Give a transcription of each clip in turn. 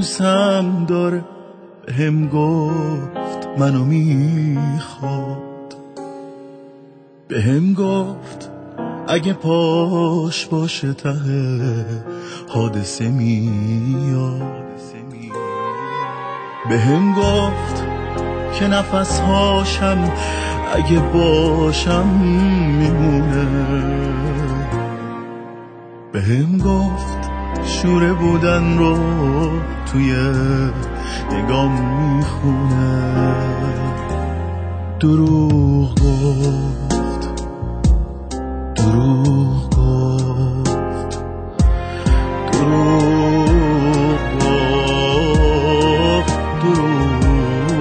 دوستم داره، بهم گفت منو میخواد، بهم گفت اگه پاش باشه ته حادثه میاد، بهم گفت که نفسهاشم اگه باشم میمونه، بهم گفت شوره بودن رو توی نگام میخونه. دروغ گفت، دروغ گفت، دروغ گفت، دروغ گفت.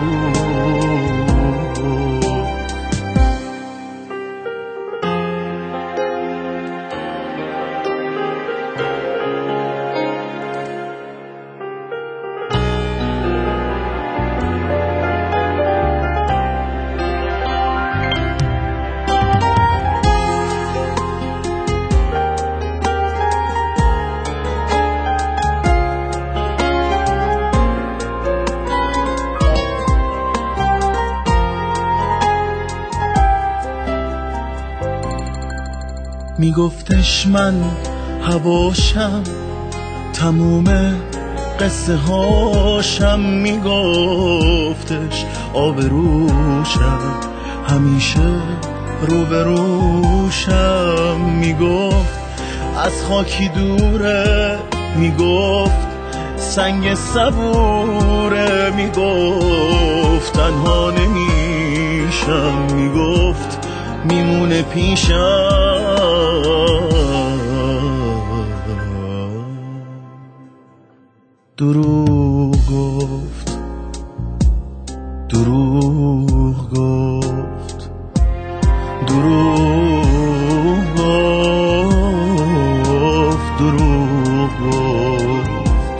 میگفتش من هواشم، تموم قصه هاشم، میگفتش آبروشم، همیشه روبروشم، میگفت از خاکی دوره، میگفت سنگ صبوره، میگفت تنها نمیشم، میگفت میمونه پیشم. دروغ گفت، دروغ گفت، دروغ گفت، دروغ گفت.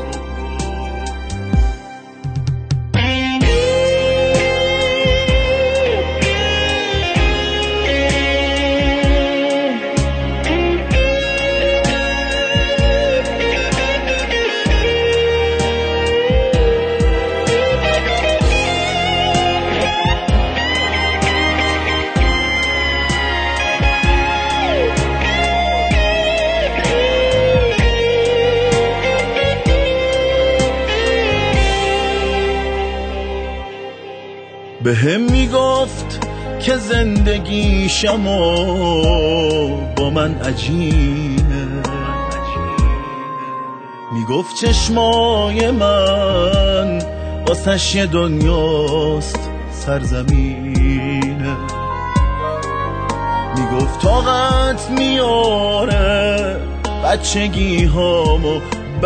بهم میگفت که زندگیشم با من عجیبه، میگفت چشمای من واسش یه دنیاست سرزمینه، میگفت طاقت میاره بچگی هامو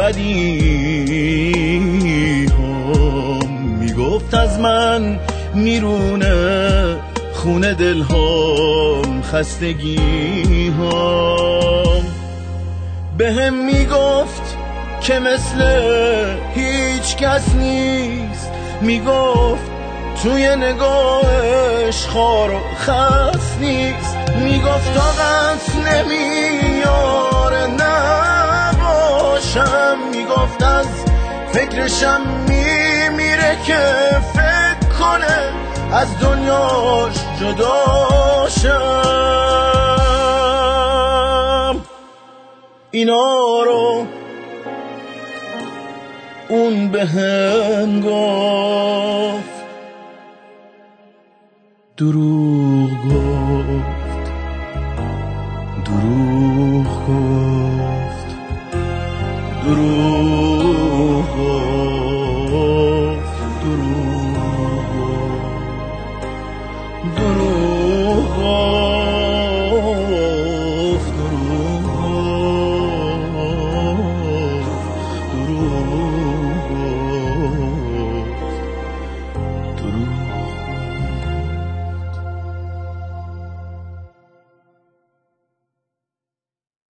بدی هم، میگفت از من میرونه خونه دل هم خستگی هم، بهم میگفت که مثل هیچ کس نیست، میگفت توی نگاهش خار و خس نیست، میگفت طاقت نمیاره نباشم، میگفت از فکرشم میمیره که فکر کنه از دنیاش جداشم. اینا رو اون بهم گفت، دروغ